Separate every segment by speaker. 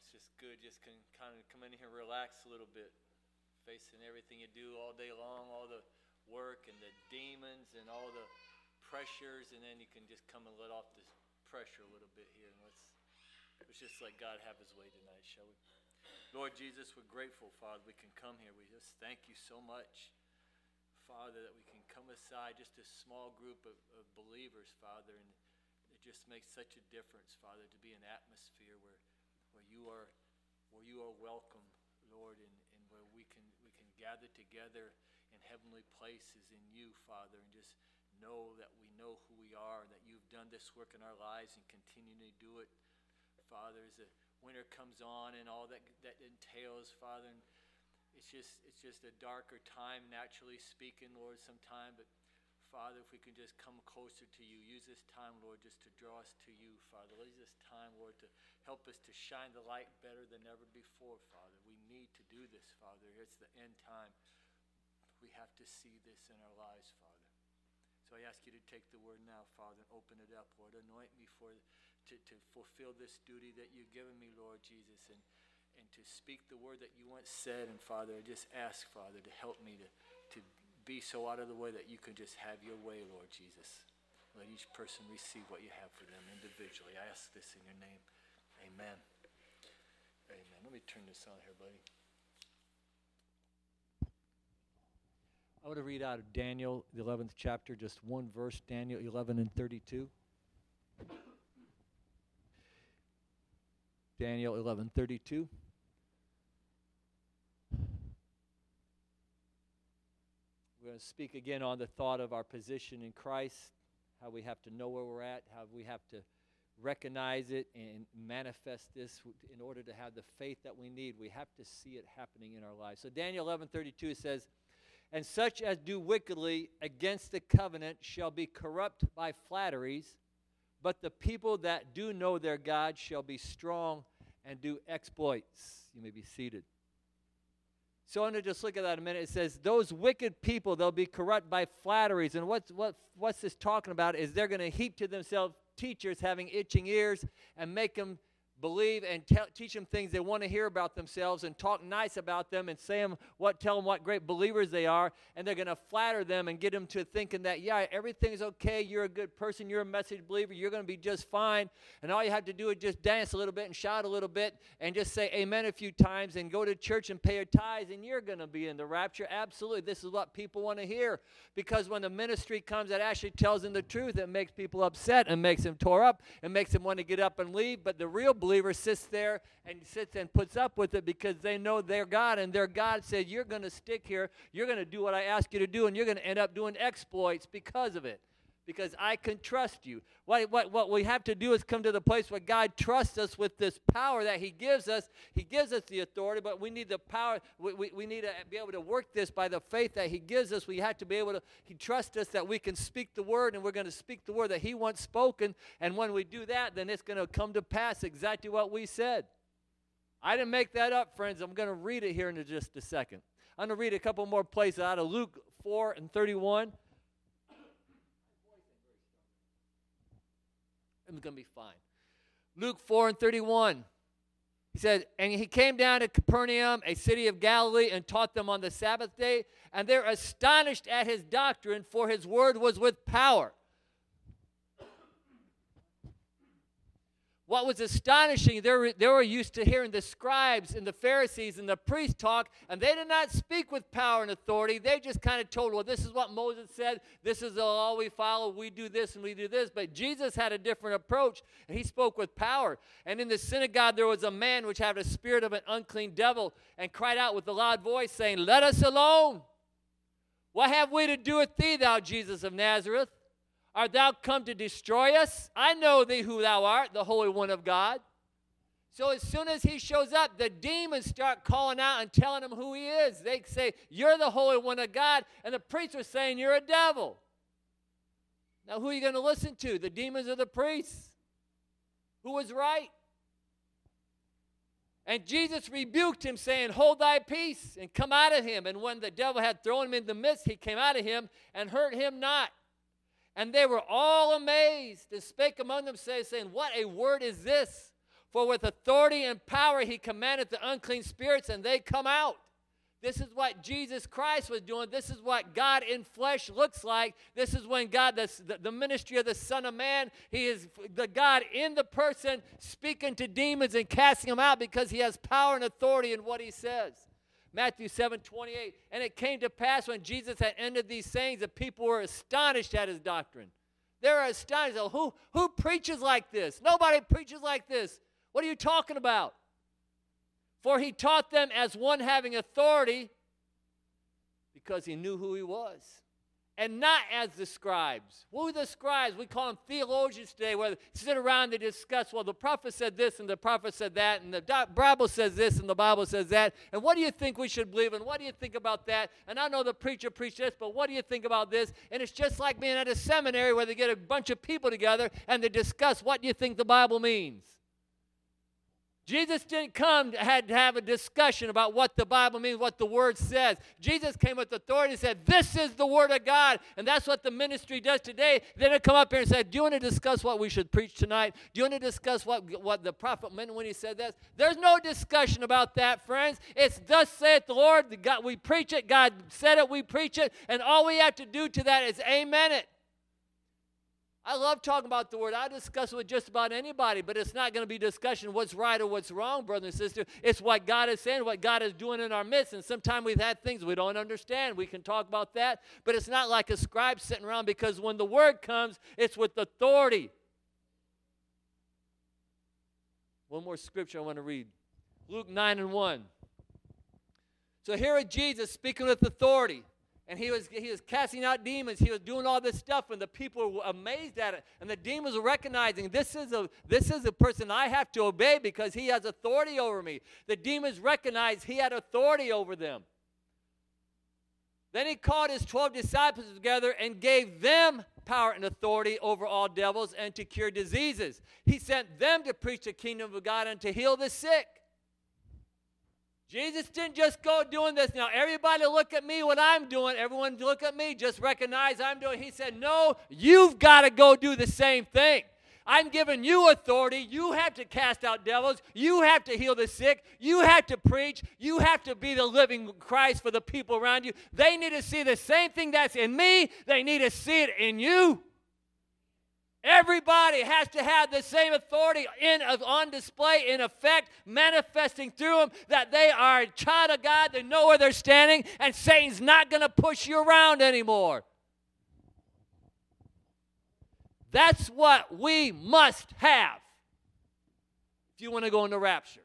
Speaker 1: It's just good. Just can kind of come in here and relax a little bit, facing everything you do all day long, all the work and the demons and all the pressures, and then you can just come and let off the pressure a little bit here. And let's just let God have his way tonight, shall we? Lord Jesus, we're grateful, Father, we can come here. We just thank you so much, Father, that we can come aside, just a small group of believers, Father, and it just makes such a difference, Father, to be an atmosphere where you are welcome, Lord, and where we can gather together in heavenly places in you, Father, and just know that we know who we are and that you've done this work in our lives and continue to do it, Father, as the winter comes on and all that entails, Father. And it's just a darker time, naturally speaking, Lord, sometime. But Father, if we can just come closer to you, use this time, Lord, just to draw us to you, Father. Use this time, Lord, to help us to shine the light better than ever before, Father. We need to do this, Father. It's the end time. We have to see this in our lives, Father. So I ask you to take the word now, Father, and open it up, Lord. Anoint me to fulfill this duty that you've given me, Lord Jesus, and to speak the word that you once said. And Father, I just ask, Father, to help me to be so out of the way that you can just have your way, Lord Jesus. Let each person receive what you have for them individually. I ask this in your name. Amen. Amen. Let me turn this on here, buddy. I want to read out of Daniel, the 11th chapter, just one verse, Daniel 11 and 32. Daniel 11:32. We're going to speak again on the thought of our position in Christ, how we have to know where we're at, how we have to recognize it and manifest this in order to have the faith that we need. We have to see it happening in our lives. So Daniel 11:32 says, "And such as do wickedly against the covenant shall be corrupt by flatteries, but the people that do know their God shall be strong and do exploits." You may be seated. So I'm going to just look at that a minute. It says, those wicked people, they'll be corrupt by flatteries. And what's this talking about is they're going to heap to themselves teachers having itching ears and make them believe and teach them things they want to hear about themselves and talk nice about them and tell them what great believers they are, and they're going to flatter them and get them to thinking that, yeah, everything's okay, you're a good person, you're a message believer, you're going to be just fine, and all you have to do is just dance a little bit and shout a little bit and just say amen a few times and go to church and pay your tithes and you're going to be in the rapture. Absolutely, this is what people want to hear, because when the ministry comes that actually tells them the truth, it makes people upset and makes them tore up and makes them want to get up and leave. But the real believer sits there and puts up with it because they know their God, and their God said, you're going to stick here, you're going to do what I ask you to do, and you're going to end up doing exploits because of it, because I can trust you. What we have to do is come to the place where God trusts us with this power that he gives us. He gives us the authority, but we need the power. We need to be able to work this by the faith that he gives us. We have to be able to, he trusts us that we can speak the word, and we're going to speak the word that he wants spoken, and when we do that, then it's going to come to pass exactly what we said. I didn't make that up, friends. I'm going to read it here in just a second. I'm going to read a couple more places out of Luke 4 and 31. It's going to be fine. Luke 4 and 31. He said, and he came down to Capernaum, a city of Galilee, and taught them on the Sabbath day. And they're astonished at his doctrine, for his word was with power. What was astonishing, they were used to hearing the scribes and the Pharisees and the priests talk, and they did not speak with power and authority. They just kind of told, well, this is what Moses said, this is all we follow, we do this and we do this. But Jesus had a different approach, and he spoke with power. And in the synagogue there was a man which had a spirit of an unclean devil, and cried out with a loud voice, saying, let us alone. What have we to do with thee, thou Jesus of Nazareth? Art thou come to destroy us? I know thee who thou art, the Holy One of God. So as soon as he shows up, the demons start calling out and telling him who he is. They say, you're the Holy One of God. And the priests are saying, you're a devil. Now who are you going to listen to? The demons or the priests? Who was right? And Jesus rebuked him, saying, hold thy peace, and come out of him. And when the devil had thrown him in the midst, he came out of him and hurt him not. And they were all amazed and spake among themselves, saying, what a word is this? For with authority and power he commanded the unclean spirits, and they come out. This is what Jesus Christ was doing. This is what God in flesh looks like. This is when God, the ministry of the Son of Man, he is the God in the person speaking to demons and casting them out because he has power and authority in what he says. Matthew 7:28. And it came to pass when Jesus had ended these sayings, the people were astonished at his doctrine. They were astonished. Who preaches like this? Nobody preaches like this. What are you talking about? For he taught them as one having authority because he knew who he was. And not as the scribes. Who are the scribes? We call them theologians today, where they sit around and discuss, well, the prophet said this and the prophet said that, and the Bible says this and the Bible says that, and what do you think we should believe, and what do you think about that? And I know the preacher preached this, but what do you think about this? And it's just like being at a seminary where they get a bunch of people together and they discuss what do you think the Bible means. Jesus didn't come to have a discussion about what the Bible means, what the Word says. Jesus came with authority and said, this is the Word of God. And that's what the ministry does today. They don't come up here and say, do you want to discuss what we should preach tonight? Do you want to discuss what the prophet meant when he said this? There's no discussion about that, friends. It's thus saith the Lord. God, we preach it. God said it. We preach it. And all we have to do to that is amen it. I love talking about the Word. I discuss it with just about anybody, but it's not going to be discussion what's right or what's wrong, brother and sister. It's what God is saying, what God is doing in our midst. And sometimes we've had things we don't understand. We can talk about that, but it's not like a scribe sitting around, because when the Word comes, it's with authority. One more scripture I want to read. Luke 9:1. So here is Jesus speaking with authority. And he was casting out demons. He was doing all this stuff, and the people were amazed at it. And the demons were recognizing, this is a person I have to obey because he has authority over me. The demons recognized he had authority over them. Then he called his 12 disciples together and gave them power and authority over all devils and to cure diseases. He sent them to preach the kingdom of God and to heal the sick. Jesus didn't just go doing this. Now, everybody look at me, what I'm doing. Everyone look at me, just recognize I'm doing. He said, no, you've got to go do the same thing. I'm giving you authority. You have to cast out devils. You have to heal the sick. You have to preach. You have to be the living Christ for the people around you. They need to see the same thing that's in me. They need to see it in you. Everybody has to have the same authority on display, in effect, manifesting through them, that they are a child of God. They know where they're standing, and Satan's not going to push you around anymore. That's what we must have if you want to go into rapture.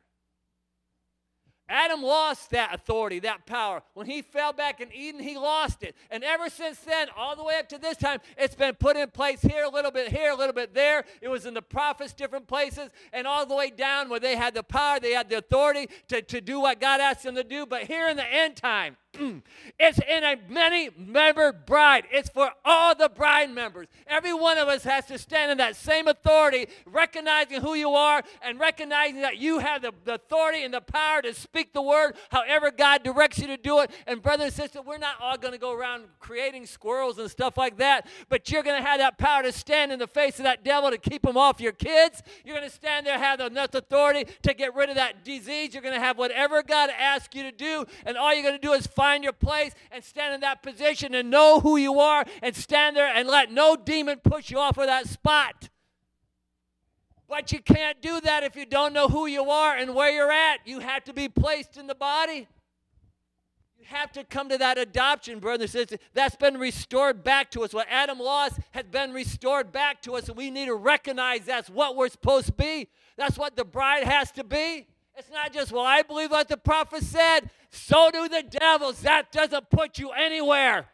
Speaker 1: Adam lost that authority, that power. When he fell back in Eden, he lost it. And ever since then, all the way up to this time, it's been put in place here, a little bit there. It was in the prophets, different places, and all the way down where they had the power, they had the authority to do what God asked them to do. But here in the end time, it's in a many-member bride. It's for all the bride members. Every one of us has to stand in that same authority, recognizing who you are and recognizing that you have the authority and the power to speak the word however God directs you to do it. And brother and sister, we're not all going to go around creating squirrels and stuff like that, but you're going to have that power to stand in the face of that devil to keep him off your kids. You're going to stand there, have enough authority to get rid of that disease. You're going to have whatever God asks you to do, and all you're going to do is find your place and stand in that position and know who you are and stand there and let no demon push you off of that spot. But you can't do that if you don't know who you are and where you're at. You have to be placed in the body. You have to come to that adoption, brothers and sisters. That's been restored back to us. What Adam lost has been restored back to us, and we need to recognize that's what we're supposed to be. That's what the bride has to be. It's not just, well, I believe what the prophet said. So do the devils. That doesn't put you anywhere.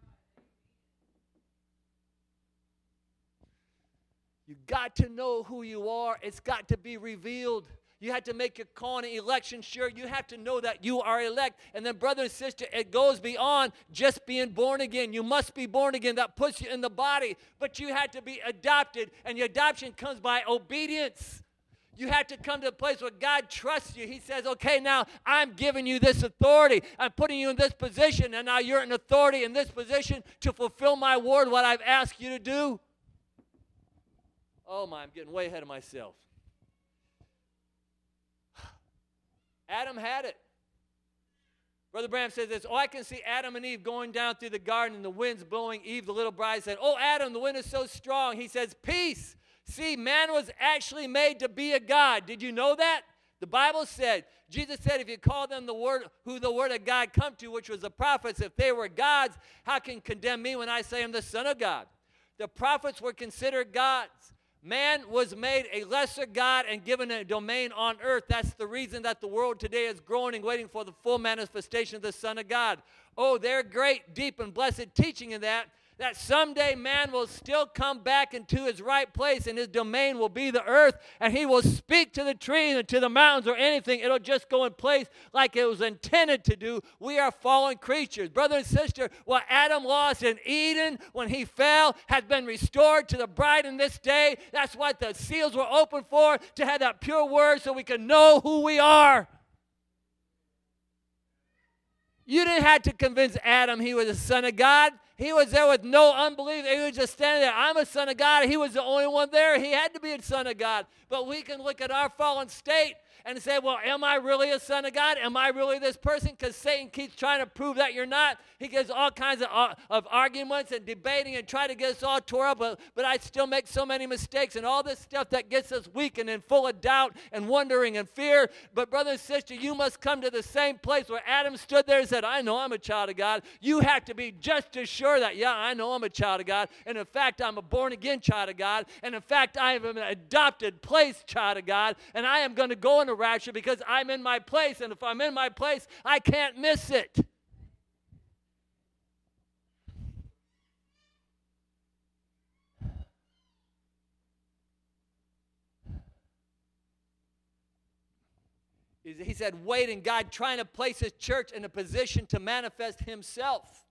Speaker 1: You got to know who you are. It's got to be revealed. You have to make your call and election sure. You have to know that you are elect. And then, brother and sister, it goes beyond just being born again. You must be born again. That puts you in the body. But you have to be adopted. And your adoption comes by obedience. You have to come to a place where God trusts you. He says, okay, now I'm giving you this authority. I'm putting you in this position, and now you're in authority in this position to fulfill my word, what I've asked you to do. Oh, my, I'm getting way ahead of myself. Adam had it. Brother Branham says this, I can see Adam and Eve going down through the garden and the wind's blowing. Eve, the little bride, said, Adam, the wind is so strong. He says, peace. See, man was actually made to be a God. Did you know that? The Bible said, Jesus said, if you call them who the word of God come to, which was the prophets, if they were gods, how can you condemn me when I say I'm the Son of God? The prophets were considered gods. Man was made a lesser God and given a domain on earth. That's the reason that the world today is groaning, waiting for the full manifestation of the Son of God. They're great, deep, and blessed teaching in that someday man will still come back into his right place and his domain will be the earth, and he will speak to the trees and to the mountains or anything. It'll just go in place like it was intended to do. We are fallen creatures. Brother and sister, what Adam lost in Eden when he fell has been restored to the bride in this day. That's what the seals were open for, to have that pure word so we can know who we are. You didn't have to convince Adam he was a son of God. He was there with no unbelief. He was just standing there. I'm a son of God. He was the only one there. He had to be a son of God. But we can look at our fallen state and say, well, am I really a son of God? Am I really this person? Because Satan keeps trying to prove that you're not. He gives all kinds of arguments and debating and try to get us all tore up. But I still make so many mistakes and all this stuff that gets us weak and in full of doubt and wondering and fear. But brother and sister, you must come to the same place where Adam stood there and said, I know I'm a child of God. You have to be just as sure that, yeah, I know I'm a child of God. And in fact, I'm a born-again child of God. And in fact, I am an adopted place child of God. And I am going to go in the rapture because I'm in my place. And if I'm in my place, I can't miss it. He said, waiting, God trying to place his church in a position to manifest himself.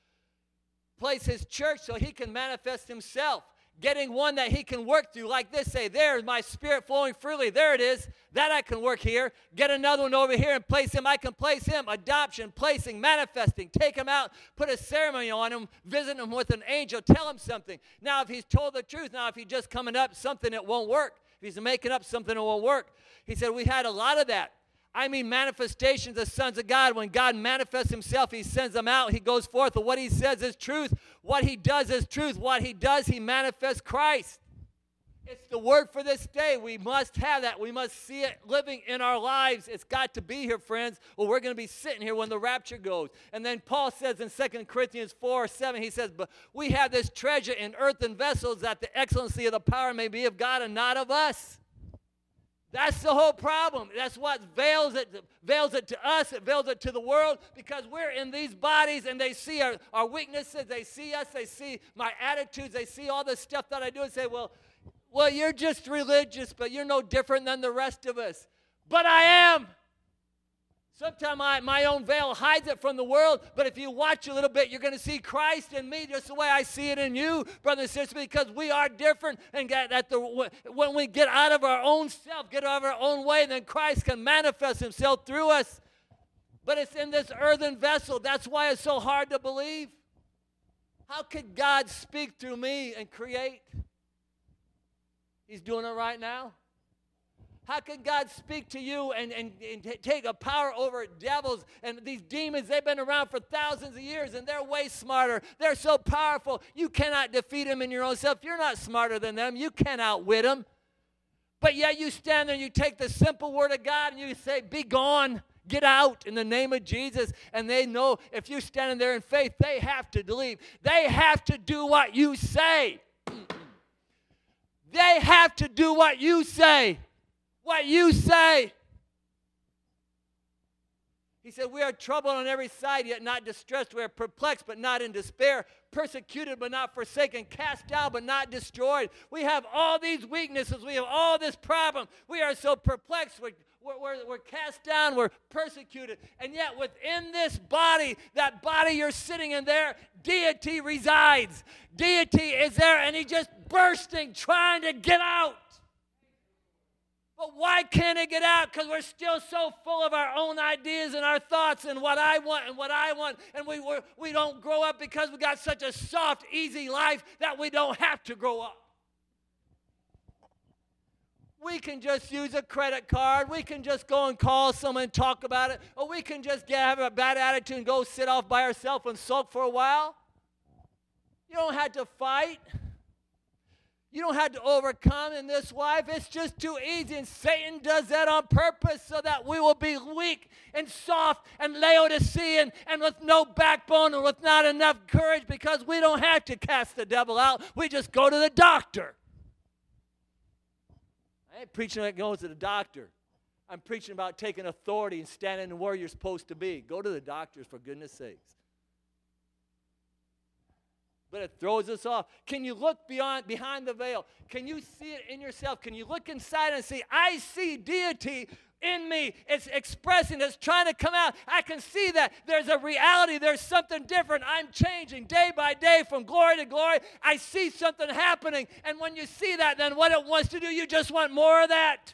Speaker 1: Place his church so he can manifest himself. Getting one that he can work through like this. Say, there's my spirit flowing freely. There it is. That I can work here. Get another one over here and place him. I can place him. Adoption, placing, manifesting. Take him out. Put a ceremony on him. Visit him with an angel. Tell him something. Now, if he's told the truth, now if he's just coming up something, it won't work. If he's making up something, it won't work. He said, we had a lot of that. I mean manifestations of sons of God. When God manifests himself, he sends them out. He goes forth. And what he says is truth. What he does is truth. What he does, he manifests Christ. It's the word for this day. We must have that. We must see it living in our lives. It's got to be here, friends, or we're going to be sitting here when the rapture goes. And then Paul says in 2 Corinthians 4:7, he says, but we have this treasure in earthen vessels that the excellency of the power may be of God and not of us. That's the whole problem. That's what veils it to us. It veils it to the world because we're in these bodies and they see our weaknesses. They see us. They see my attitudes. They see all the stuff that I do and say, well, you're just religious, but you're no different than the rest of us. But I am. Sometimes my own veil hides it from the world, but if you watch a little bit, you're going to see Christ in me just the way I see it in you, brothers and sisters, because we are different. And when we get out of our own self, get out of our own way, then Christ can manifest himself through us. But it's in this earthen vessel. That's why it's so hard to believe. How could God speak through me and create? He's doing it right now. How can God speak to you and take a power over devils and these demons? They've been around for thousands of years and they're way smarter. They're so powerful. You cannot defeat them in your own self. You're not smarter than them. You can't outwit them. But yet you stand there and you take the simple word of God and you say, be gone. Get out in the name of Jesus. And they know if you're standing there in faith, they have to believe. They have to do what you say. They have to do what you say. What you say. He said, we are troubled on every side, yet not distressed. We are perplexed, but not in despair. Persecuted, but not forsaken. Cast down, but not destroyed. We have all these weaknesses. We have all this problem. We are so perplexed. We're cast down. We're persecuted. And yet within this body, that body you're sitting in there, deity resides. Deity is there, and he's just bursting, trying to get out. But why can't it get out? Because we're still so full of our own ideas and our thoughts and what I want and what I want. And we don't grow up because we got such a soft, easy life that we don't have to grow up. We can just use a credit card. We can just go and call someone and talk about it. Or we can just have a bad attitude and go sit off by ourselves and sulk for a while. You don't have to fight. You don't have to overcome in this life. It's just too easy. And Satan does that on purpose so that we will be weak and soft and Laodicean and with no backbone and with not enough courage, because we don't have to cast the devil out. We just go to the doctor. I ain't preaching like going to the doctor. I'm preaching about taking authority and standing where you're supposed to be. Go to the doctors, for goodness sakes. But it throws us off. Can you look behind the veil? Can you see it in yourself? Can you look inside and see, I see deity in me. It's expressing, it's trying to come out. I can see that. There's a reality. There's something different. I'm changing day by day from glory to glory. I see something happening. And when you see that, then what it wants to do, you just want more of that.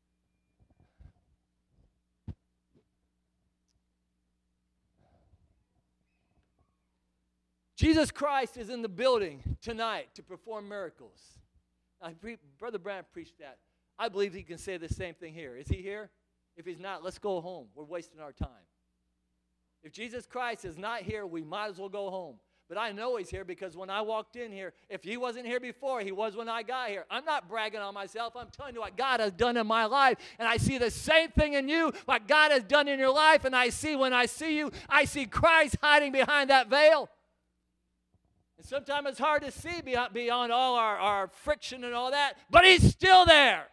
Speaker 1: Jesus Christ is in the building tonight to perform miracles. Brother Brandt preached that. I believe he can say the same thing here. Is he here? If he's not, let's go home. We're wasting our time. If Jesus Christ is not here, we might as well go home. But I know he's here because when I walked in here, if he wasn't here before, he was when I got here. I'm not bragging on myself. I'm telling you what God has done in my life. And I see the same thing in you, what God has done in your life. And I see when I see you, I see Christ hiding behind that veil. And sometimes it's hard to see beyond all our friction and all that, but he's still there.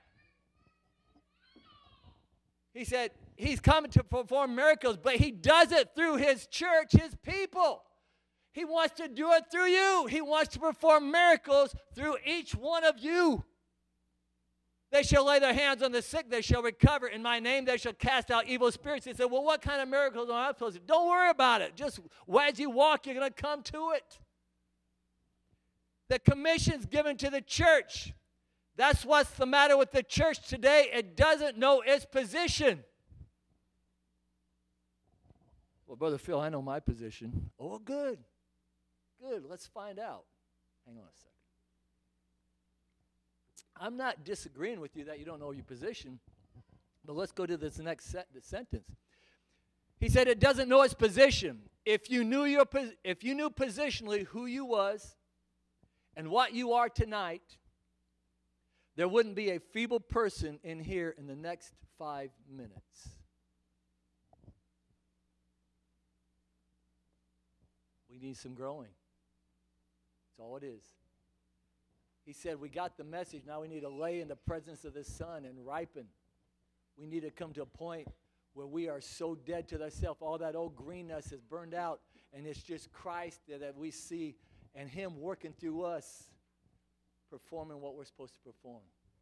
Speaker 1: He said he's coming to perform miracles, but he does it through his church, his people. He wants to do it through you. He wants to perform miracles through each one of you. They shall lay their hands on the sick, they shall recover. In my name they shall cast out evil spirits. He said, well, what kind of miracles am I supposed to do? Don't worry about it. Just as you walk, you're going to come to it. The commission's given to the church. That's what's the matter with the church today. It doesn't know its position. Well, Brother Phil, I know my position. Oh, good. Good. Let's find out. Hang on a second. I'm not disagreeing with you that you don't know your position, but let's go to this next sentence. He said it doesn't know its position. If you knew positionally who you was, and what you are tonight, there wouldn't be a feeble person in here in the next 5 minutes. We need some growing. That's all it is. He said, we got the message. Now we need to lay in the presence of the sun and ripen. We need to come to a point where we are so dead to ourselves. All that old greenness is burned out, and it's just Christ that we see and him working through us, performing what we're supposed to perform.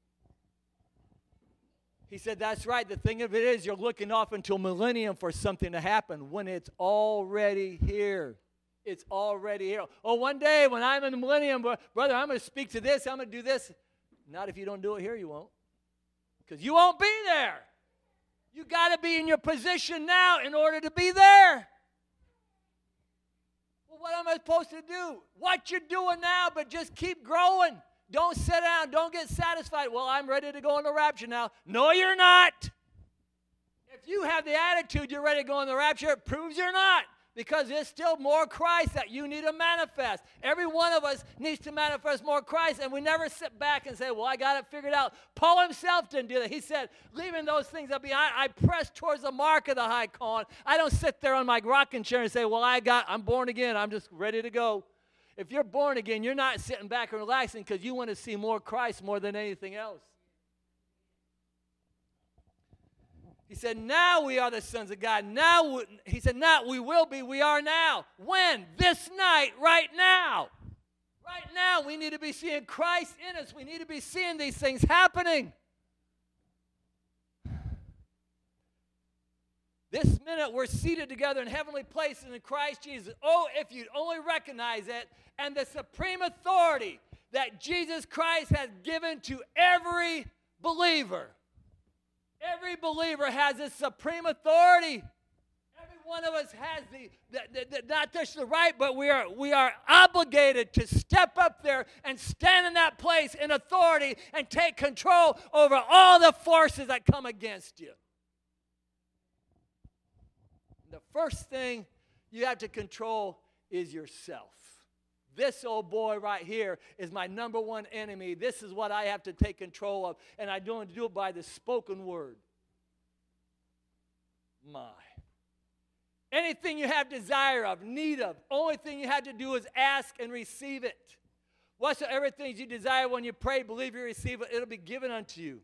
Speaker 1: He said, that's right. The thing of it is, you're looking off until millennium for something to happen when it's already here. It's already here. Oh, one day when I'm in the millennium, brother, I'm going to speak to this, I'm going to do this. Not if you don't do it here, you won't. Because you won't be there. You got to be in your position now in order to be there. What am I supposed to do? What you're doing now, but just keep growing. Don't sit down. Don't get satisfied. Well, I'm ready to go in the rapture now. No, you're not. If you have the attitude you're ready to go in the rapture, it proves you're not. Because there's still more Christ that you need to manifest. Every one of us needs to manifest more Christ, and we never sit back and say, well, I got it figured out. Paul himself didn't do that. He said, leaving those things up behind, I press towards the mark of the high calling. I don't sit there on my rocking chair and say, well, I'm born again. I'm just ready to go. If you're born again, you're not sitting back and relaxing because you want to see more Christ more than anything else. He said, now we are the sons of God. He said, not we will be, we are now. When? This night, right now. Right now, we need to be seeing Christ in us. We need to be seeing these things happening. This minute, we're seated together in heavenly places in Christ Jesus. Oh, if you'd only recognize it, and the supreme authority that Jesus Christ has given to every believer. Every believer has this supreme authority. Every one of us has not just the right, but we are obligated to step up there and stand in that place in authority and take control over all the forces that come against you. The first thing you have to control is yourself. This old boy right here is my number one enemy. This is what I have to take control of, and I don't do it by the spoken word. My. Anything you have desire of, need of, only thing you have to do is ask and receive it. Whatsoever things you desire when you pray, believe you receive it, it'll be given unto you.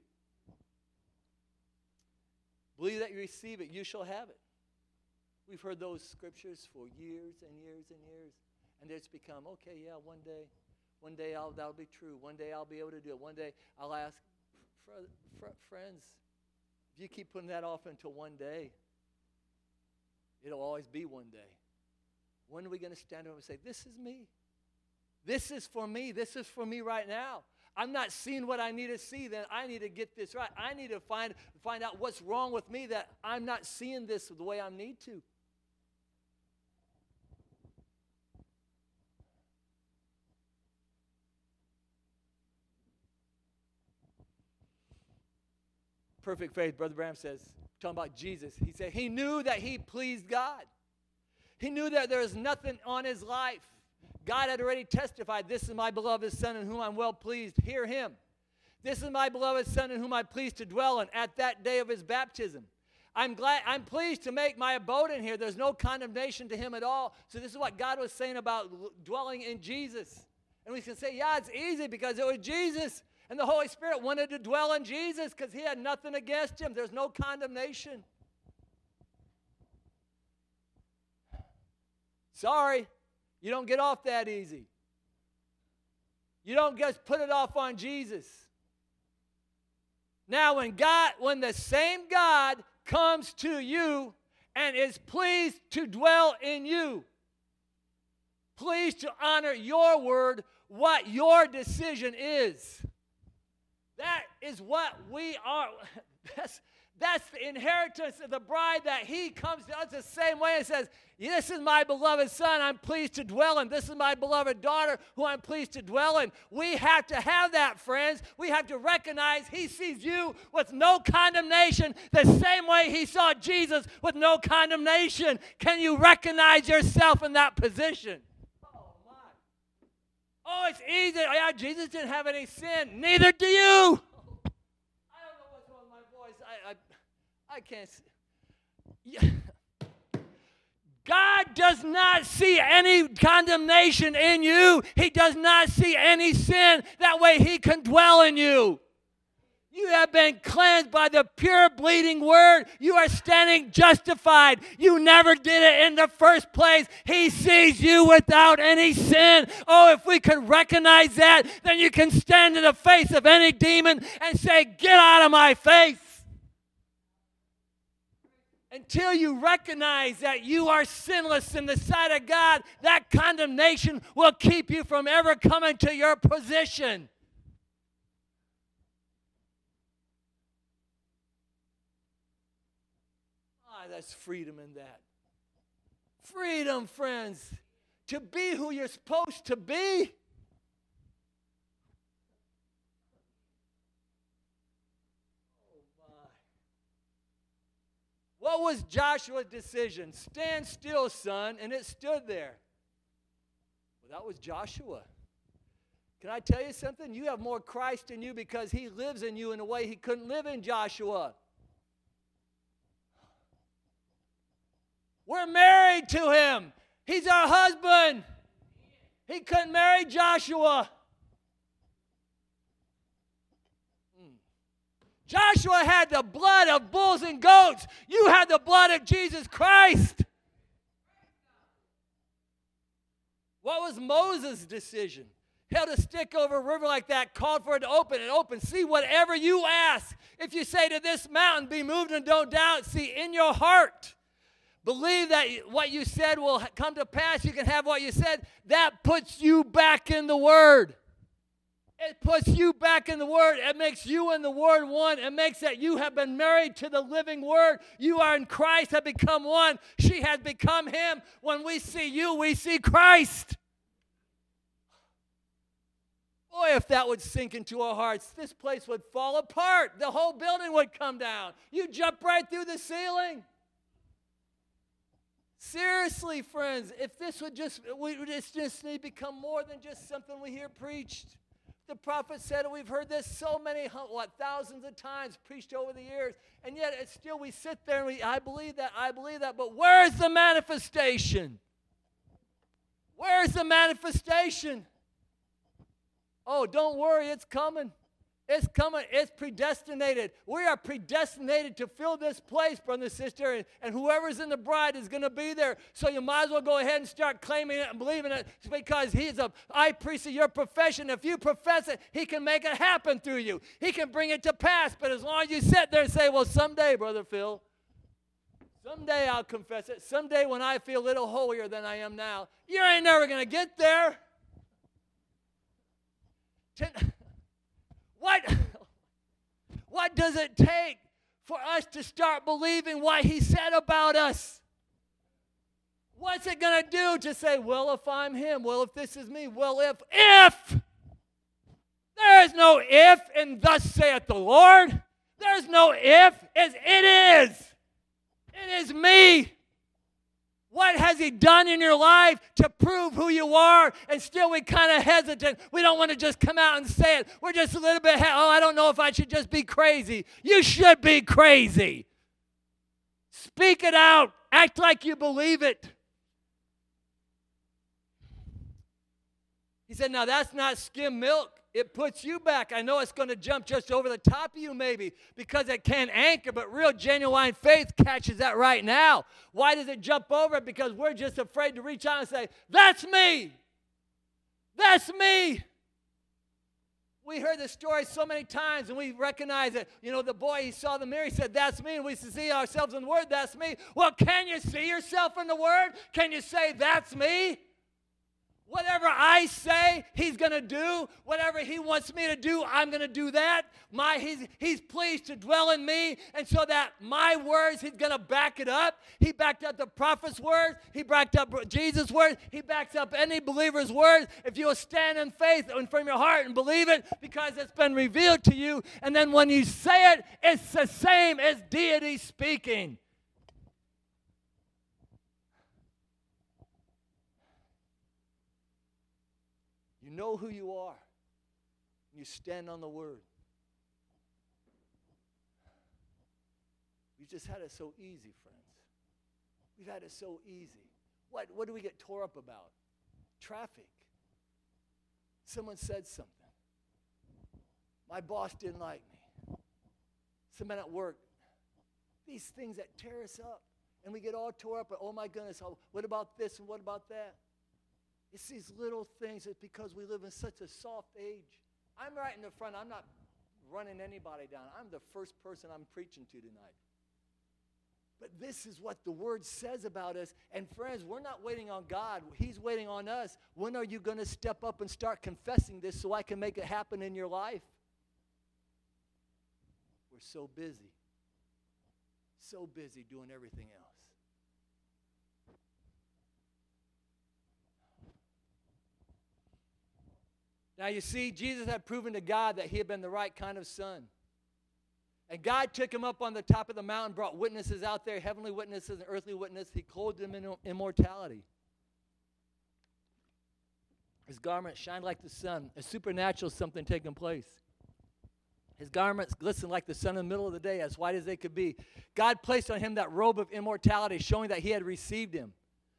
Speaker 1: Believe that you receive it, you shall have it. We've heard those scriptures for years and years and years. And it's become, okay, yeah, one day that'll be true. One day I'll be able to do it. One day I'll ask, friends, if you keep putting that off until one day, it'll always be one day. When are we going to stand up and say, this is me? This is for me. This is for me right now. I'm not seeing what I need to see, then I need to get this right. I need to find out what's wrong with me that I'm not seeing this the way I need to. Perfect faith, Brother Branham says, talking about Jesus. He said he knew that he pleased God. He knew that there was nothing on his life. God had already testified, this is my beloved Son in whom I'm well pleased. Hear him. This is my beloved Son in whom I'm pleased to dwell in at that day of his baptism. I'm pleased to make my abode in here. There's no condemnation to him at all. So this is what God was saying about dwelling in Jesus. And we can say, yeah, it's easy because it was Jesus. And the Holy Spirit wanted to dwell in Jesus because he had nothing against him. There's no condemnation. Sorry, you don't get off that easy. You don't just put it off on Jesus. Now, when the same God comes to you and is pleased to dwell in you, pleased to honor your word, what your decision is. That is what we are. That's the inheritance of the bride, that he comes to us the same way and says, this is my beloved Son I'm pleased to dwell in. This is my beloved daughter who I'm pleased to dwell in. We have to have that, friends. We have to recognize he sees you with no condemnation the same way he saw Jesus with no condemnation. Can you recognize yourself in that position? Oh, it's easy. Yeah, Jesus didn't have any sin. Neither do you. I don't know what's wrong with my voice. I can't see. Yeah. God does not see any condemnation in you. He does not see any sin. That way he can dwell in you. You have been cleansed by the pure bleeding word. You are standing justified. You never did it in the first place. He sees you without any sin. Oh, if we could recognize that, then you can stand in the face of any demon and say, get out of my face. Until you recognize that you are sinless in the sight of God, that condemnation will keep you from ever coming to your position. That's freedom in that. Freedom, friends, to be who you're supposed to be. Oh my. What was Joshua's decision? Stand still, son, and it stood there. Well, that was Joshua. Can I tell you something? You have more Christ in you because he lives in you in a way he couldn't live in Joshua. We're married to him. He's our husband. He couldn't marry Joshua. Joshua had the blood of bulls and goats. You had the blood of Jesus Christ. What was Moses' decision? Held a stick over a river like that, called for it to open, and open. See, whatever you ask, if you say to this mountain, be moved and don't doubt, see, in your heart, believe that what you said will come to pass. You can have what you said. That puts you back in the Word. It puts you back in the Word. It makes you and the Word one. It makes that you have been married to the living Word. You are in Christ, have become one. She has become Him. When we see you, we see Christ. Boy, if that would sink into our hearts, this place would fall apart. The whole building would come down. You jump right through the ceiling. Seriously, friends, if this would just need to become more than just something we hear preached. The prophet said it. We've heard this so many, thousands of times preached over the years. And yet it's still we sit there and I believe that. But where's the manifestation? Where's the manifestation? Oh, don't worry, it's coming. It's coming. It's predestinated. We are predestinated to fill this place, brother and sister, and whoever's in the bride is going to be there. So you might as well go ahead and start claiming it and believing it because He's a high priest of your profession. If you profess it, He can make it happen through you. He can bring it to pass. But as long as you sit there and say, well, someday, Brother Phil, someday I'll confess it. Someday when I feel a little holier than I am now, you ain't never going to get there. What does it take for us to start believing what He said about us? What's it going to do to say, well, if I'm Him, well, if this is me, well, if. There is no if in thus saith the Lord. There's no if. It is. It is me. What has He done in your life to prove who you are? And still we kind of hesitant. We don't want to just come out and say it. We're just a little bit, I don't know if I should just be crazy. You should be crazy. Speak it out. Act like you believe it. He said, now that's not skim milk. It puts you back. I know it's going to jump just over the top of you maybe because it can't anchor, but real genuine faith catches that right now. Why does it jump over it? Because we're just afraid to reach out and say, that's me. That's me. We heard the story so many times and we recognize it. You know, the boy, he saw the mirror, he said, that's me. And we see ourselves in the Word, that's me. Well, can you see yourself in the Word? Can you say, that's me? Whatever I say, He's going to do. Whatever He wants me to do, I'm going to do that. He's pleased to dwell in me. And so that my words, He's going to back it up. He backed up the prophet's words. He backed up Jesus' words. He backs up any believer's words. If you will stand in faith and from your heart and believe it because it's been revealed to you. And then when you say it, it's the same as deity speaking. You know who you are. You stand on the Word. We just had it so easy, friends. We've had it so easy. What do we get tore up about? Traffic. Someone said something. My boss didn't like me. Someone at work. These things that tear us up. And we get all tore up. Oh my goodness, what about this and what about that? It's these little things. It's because we live in such a soft age. I'm right in the front. I'm not running anybody down. I'm the first person I'm preaching to tonight. But this is what the Word says about us. And friends, we're not waiting on God. He's waiting on us. When are you going to step up and start confessing this so I can make it happen in your life? We're so busy. So busy doing everything else. Now you see, Jesus had proven to God that He had been the right kind of son. And God took Him up on the top of the mountain, brought witnesses out there, heavenly witnesses and earthly witnesses. He clothed Him in immortality. His garment shined like the sun, a supernatural something taking place. His garments glistened like the sun in the middle of the day, as white as they could be. God placed on Him that robe of immortality, showing that He had received Him.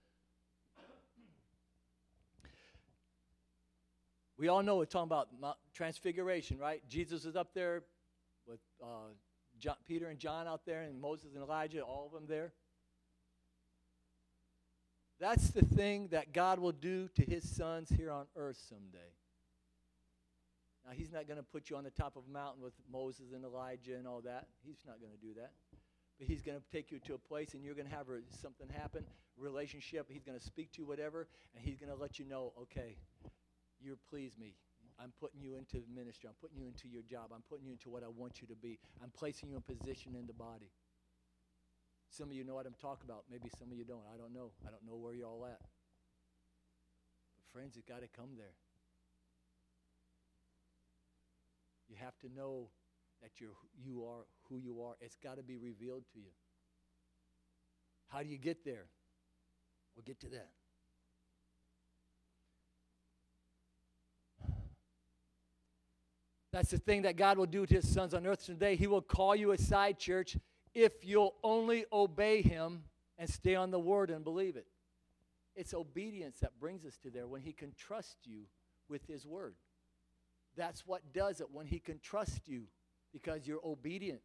Speaker 1: We all know we're talking about transfiguration, right? Jesus is up there with Peter and John out there, and Moses and Elijah, all of them there. That's the thing that God will do to His sons here on earth someday. Now, He's not going to put you on the top of a mountain with Moses and Elijah and all that. He's not going to do that. But He's going to take you to a place, and you're going to have something happen, relationship. He's going to speak to you, whatever, and He's going to let you know, okay, you please me. I'm putting you into the ministry. I'm putting you into your job. I'm putting you into what I want you to be. I'm placing you in position in the body. Some of you know what I'm talking about. Maybe some of you don't. I don't know. I don't know where you're all at. But friends, it's got to come there. You have to know that you are who you are. It's got to be revealed to you. How do you get there? We'll get to that. That's the thing that God will do to his sons on earth today. He will call you aside, church, if you'll only obey him and stay on the word and believe it. It's obedience that brings us to there when he can trust you with his word. That's what does it, when he can trust you because you're obedient.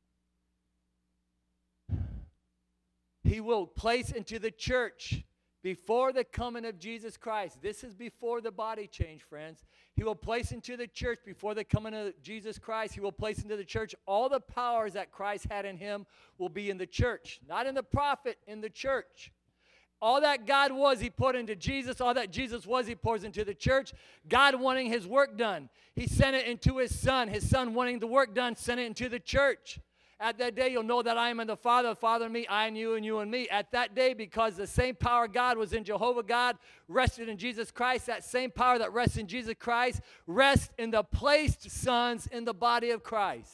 Speaker 1: He will place into the church before the coming of Jesus Christ. This is before the body change, friends. He will place into the church before the coming of Jesus Christ. He will place into the church all the powers that Christ had in him will be in the church. Not in the prophet, in the church. All that God was, he put into Jesus. All that Jesus was, he pours into the church. God wanting his work done, he sent it into his Son. His Son wanting the work done, sent it into the church. At that day, you'll know that I am in the Father in me, I in you, and you in me. At that day, because the same power God was in Jehovah God, rested in Jesus Christ, that same power that rests in Jesus Christ rests in the placed sons in the body of Christ.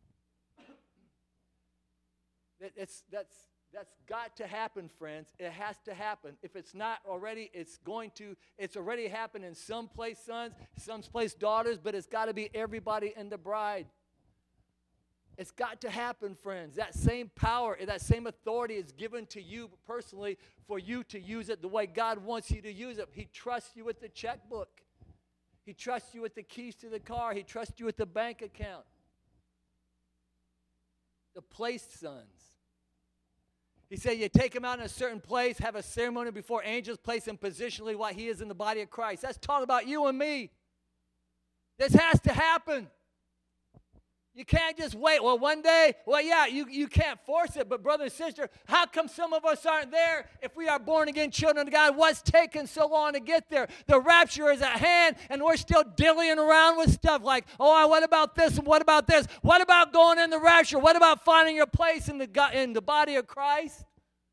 Speaker 1: That's got to happen, friends. It has to happen. If it's not already, it's already happened in some place sons, some place daughters, but it's got to be everybody in the bride. It's got to happen, friends. That same power, that same authority is given to you personally for you to use it the way God wants you to use it. He trusts you with the checkbook. He trusts you with the keys to the car. He trusts you with the bank account. The placed sons. He said you take him out in a certain place, have a ceremony before angels, place him positionally while he is in the body of Christ. That's talking about you and me. This has to happen. You can't just wait. Well, one day, you can't force it. But brother and sister, how come some of us aren't there if we are born again children of God? What's taking so long to get there? The rapture is at hand, and we're still dillying around with stuff like, what about this and what about this? What about going in the rapture? What about finding your place in the body of Christ?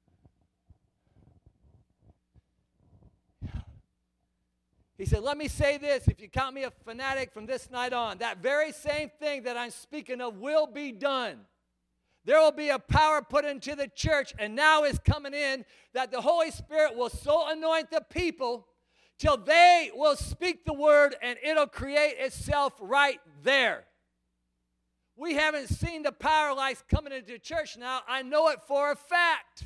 Speaker 1: He said, let me say this, if you count me a fanatic from this night on, that very same thing that I'm speaking of will be done. There will be a power put into the church, and now is coming in, that the Holy Spirit will so anoint the people till they will speak the word, and it'll create itself right there. We haven't seen the power lights coming into the church now. I know it for a fact.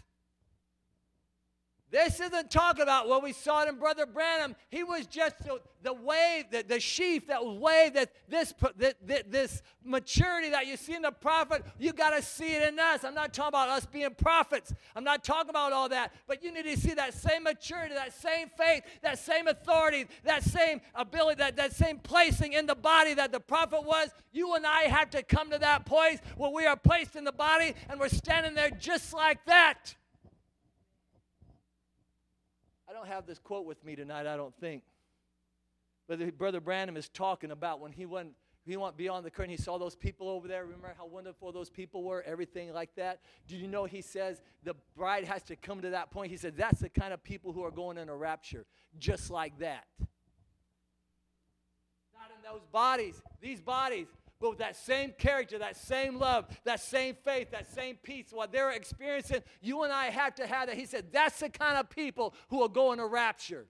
Speaker 1: This isn't talking about what we saw in Brother Branham. He was just the wave, the sheaf that was waved, that this maturity that you see in the prophet, you got to see it in us. I'm not talking about us being prophets. I'm not talking about all that. But you need to see that same maturity, that same faith, that same authority, that same ability, that same placing in the body that the prophet was. You and I have to come to that place where we are placed in the body and we're standing there just like that. I don't have this quote with me tonight, I don't think. But Brother Branham is talking about when he went beyond the curtain. He saw those people over there. Remember how wonderful those people were, everything like that. Did you know he says the bride has to come to that point? He said that's the kind of people who are going in a rapture, just like that. Not in those bodies, these bodies, but with that same character, that same love, that same faith, that same peace, what they're experiencing, you and I have to have that. He said that's the kind of people who will go in a rapture.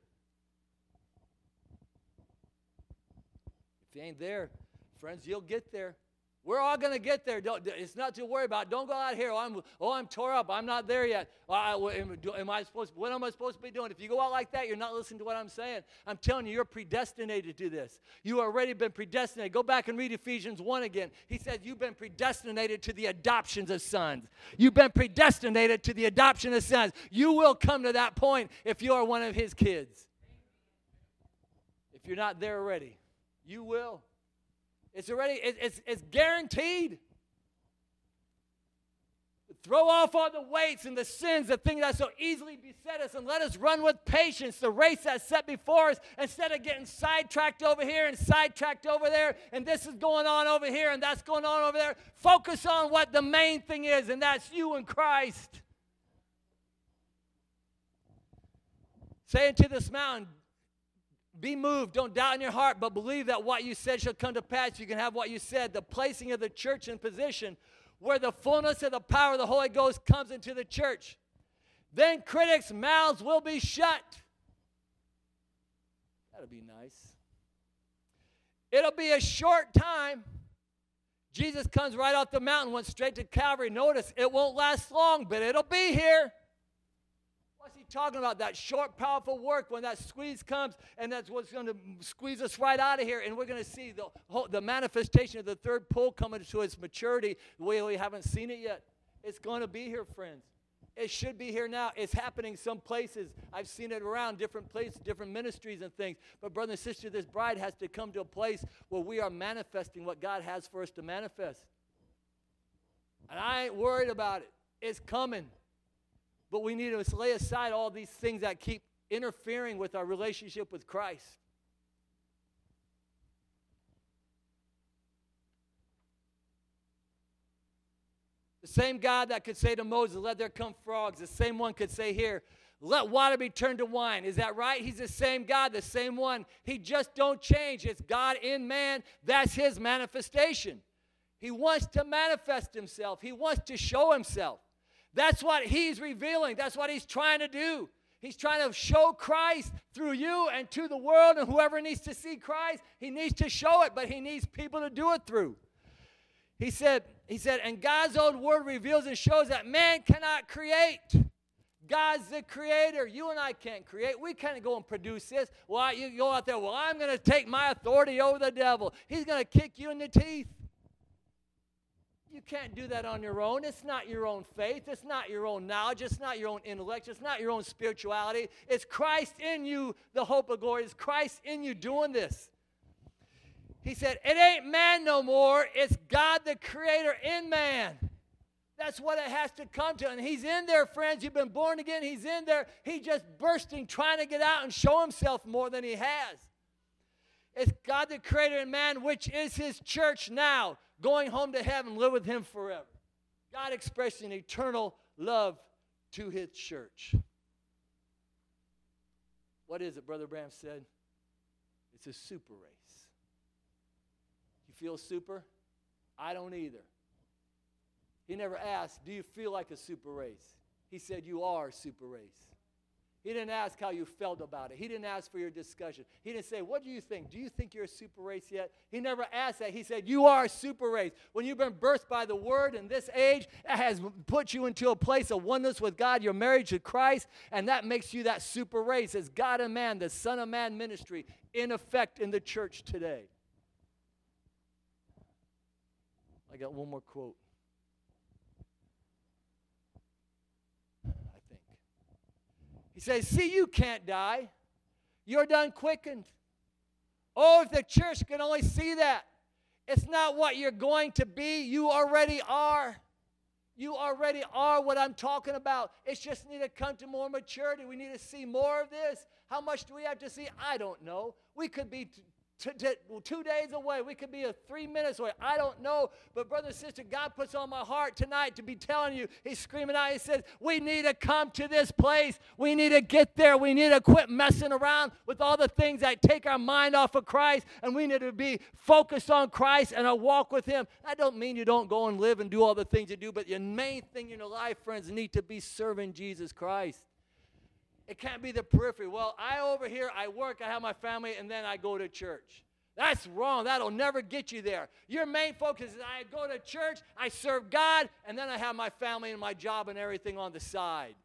Speaker 1: If you ain't there, friends, you'll get there. We're all going to get there. It's not to worry about. Don't go out here. I'm tore up. I'm not there yet. What am I supposed to be doing? If you go out like that, you're not listening to what I'm saying. I'm telling you, you're predestinated to this. You already been predestinated. Go back and read Ephesians 1 again. He says you've been predestinated to the adoptions of sons. You've been predestinated to the adoption of sons. You will come to that point if you are one of his kids. If you're not there already, you will. It's already, it's guaranteed. Throw off all the weights and the sins, the things that so easily beset us, and let us run with patience the race that's set before us, instead of getting sidetracked over here and sidetracked over there, and this is going on over here and that's going on over there. Focus on what the main thing is, and that's you in Christ. Say unto this mountain, be moved, don't doubt in your heart, but believe that what you said shall come to pass. You can have what you said. The placing of the church in position where the fullness of the power of the Holy Ghost comes into the church. Then critics' mouths will be shut. That'll be nice. It'll be a short time. Jesus comes right off the mountain, went straight to Calvary. Notice, it won't last long, but it'll be here. What's he talking about? That short, powerful work, when that squeeze comes, and that's what's going to squeeze us right out of here, and we're going to see the manifestation of the third pull coming to its maturity the way we haven't seen it yet. It's going to be here, friends. It should be here now. It's happening some places. I've seen it around different places, different ministries and things. But brother and sister, this bride has to come to a place where we are manifesting what God has for us to manifest. And I ain't worried about it. It's coming. But we need to lay aside all these things that keep interfering with our relationship with Christ. The same God that could say to Moses, let there come frogs, the same one could say here, let water be turned to wine. Is that right? He's the same God, the same one. He just don't change. It's God in man. That's his manifestation. He wants to manifest himself. He wants to show himself. That's what he's revealing. That's what he's trying to do. He's trying to show Christ through you and to the world, and whoever needs to see Christ, he needs to show it, but he needs people to do it through. He said, and God's own word reveals and shows that man cannot create. God's the creator. You and I can't create. We can't go and produce this. Well, you go out there, well, I'm going to take my authority over the devil. He's going to kick you in the teeth. You can't do that on your own. It's not your own faith. It's not your own knowledge. It's not your own intellect. It's not your own spirituality. It's Christ in you, the hope of glory. It's Christ in you doing this. He said, it ain't man no more. It's God the creator in man. That's what it has to come to. And he's in there, friends. You've been born again. He's in there. He's just bursting, trying to get out and show himself more than he has. It's God the creator in man, which is his church now, going home to heaven, live with him forever. God expressing eternal love to his church. What is it, Brother Bram said? It's a super race. You feel super? I don't either. He never asked, do you feel like a super race? He said, you are a super race. He didn't ask how you felt about it. He didn't ask for your discussion. He didn't say, what do you think? Do you think you're a super race yet? He never asked that. He said, you are a super race. When you've been birthed by the Word in this age, it has put you into a place of oneness with God. You're married to Christ, and that makes you that super race. It's God and man, the Son of Man ministry, in effect in the church today. I got one more quote. He says, see, you can't die. You're done quickened. Oh, if the church can only see that. It's not what you're going to be. You already are. You already are what I'm talking about. It's just need to come to more maturity. We need to see more of this. How much do we have to see? I don't know. We could be 2 days away. We could be 3 minutes away. I don't know. But brother and sister, God puts on my heart tonight to be telling you. He's screaming out. He says, we need to come to this place. We need to get there. We need to quit messing around with all the things that take our mind off of Christ. And we need to be focused on Christ and a walk with him. I don't mean you don't go and live and do all the things you do. But the main thing in your life, friends, need to be serving Jesus Christ. It can't be the periphery. Well, over here, I work, I have my family, and then I go to church. That's wrong. That'll never get you there. Your main focus is I go to church, I serve God, and then I have my family and my job and everything on the side.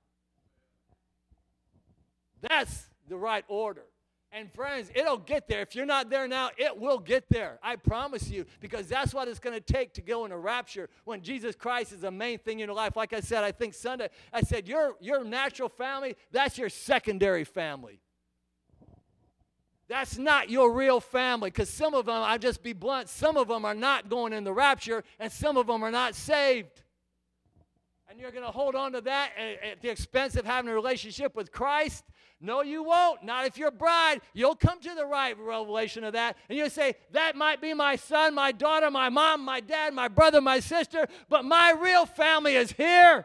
Speaker 1: That's the right order. And friends, it'll get there. If you're not there now, it will get there. I promise you, because that's what it's going to take to go in a rapture when Jesus Christ is the main thing in your life. Like I said, I think Sunday, I said your natural family, that's your secondary family. That's not your real family, because some of them, I'll just be blunt, some of them are not going in the rapture, and some of them are not saved. And you're going to hold on to that at the expense of having a relationship with Christ? No, you won't. Not if you're a bride. You'll come to the right revelation of that. And you'll say, that might be my son, my daughter, my mom, my dad, my brother, my sister, but my real family is here.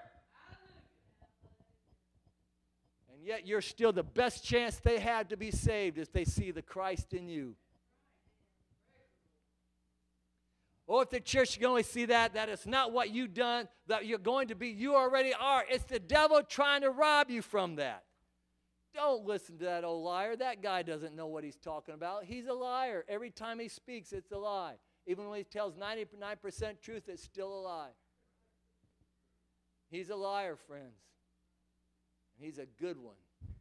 Speaker 1: And yet you're still the best chance they have to be saved if they see the Christ in you. Or if the church can only see that it's not what you've done, that you're going to be, you already are. It's the devil trying to rob you from that. Don't listen to that old liar. That guy doesn't know what he's talking about. He's a liar. Every time he speaks, it's a lie. Even when he tells 99% truth, it's still a lie. He's a liar, friends. He's a good one.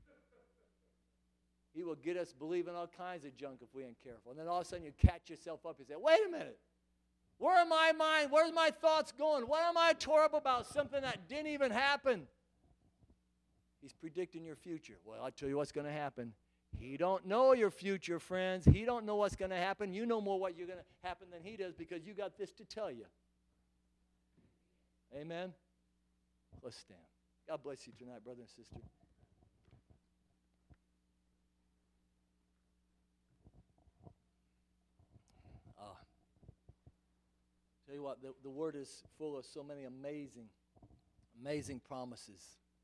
Speaker 1: He will get us believing all kinds of junk if we ain't careful. And then all of a sudden you catch yourself up and say, wait a minute. Where are my mind? Where's my thoughts going? What am I tore up about? Something that didn't even happen. He's predicting your future. Well, I'll tell you what's going to happen. He don't know your future, friends. He don't know what's going to happen. You know more what you're going to happen than he does because you got this to tell you. Amen? Let's stand. God bless you tonight, brother and sister. Tell you what, the Word is full of so many amazing promises.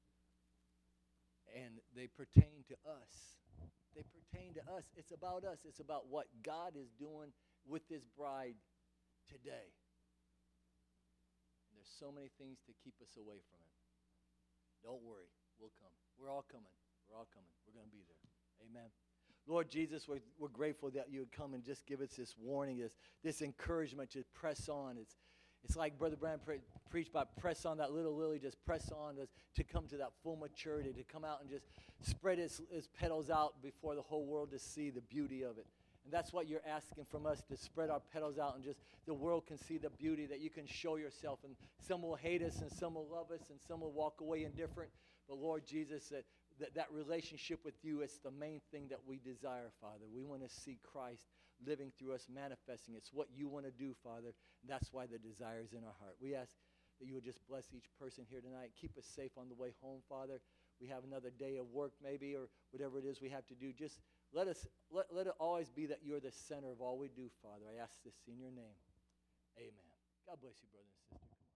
Speaker 1: And they pertain to us. They pertain to us. It's about us. It's about what God is doing with His bride today. And there's so many things to keep us away from it. Don't worry. We'll come. We're all coming. We're all coming. We're going to be there. Amen. Lord Jesus, we're grateful that you would come and just give us this warning, this encouragement to press on. It's like Brother Branham preached about press on that little lily, just press on to come to that full maturity, to come out and just spread its petals out before the whole world to see the beauty of it. And that's what you're asking from us, to spread our petals out and just the world can see the beauty, that you can show yourself. And some will hate us and some will love us and some will walk away indifferent. But Lord Jesus, that relationship with you is the main thing that we desire, Father. We want to see Christ living through us, manifesting. It's what you want to do, Father. And that's why the desire is in our heart. We ask that you would just bless each person here tonight. Keep us safe on the way home, Father. We have another day of work maybe, or whatever it is we have to do. Just let it always be that you're the center of all we do, Father. I ask this in your name. Amen. God bless you, brother and sister.